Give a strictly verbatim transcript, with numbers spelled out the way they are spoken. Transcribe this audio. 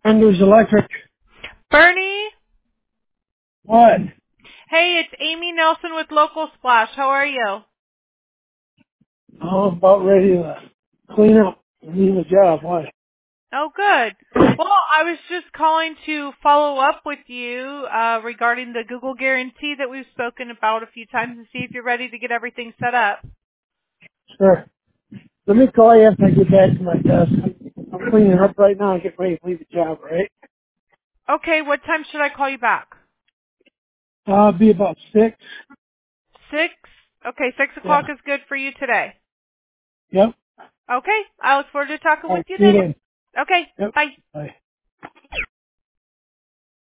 Andrews Electric. Bernie? What? Hey, it's Amy Nelson with Local Splash. How are you? I'm about ready to clean up and leave a job. What? Oh, good. Well, I was just calling to follow up with you uh, regarding the Google Guarantee that we've spoken about a few times and see if you're ready to get everything set up. Sure. Let me call you after I get back to my desk. I'm cleaning up right now and get ready to leave the job, right? Okay, what time should I call you back? Uh, I'll be about six. Six? Okay, six Yeah. o'clock is good for you today. Yep. Okay, I look forward to talking All with right. you See you then. then. Okay, Yep. bye. Bye.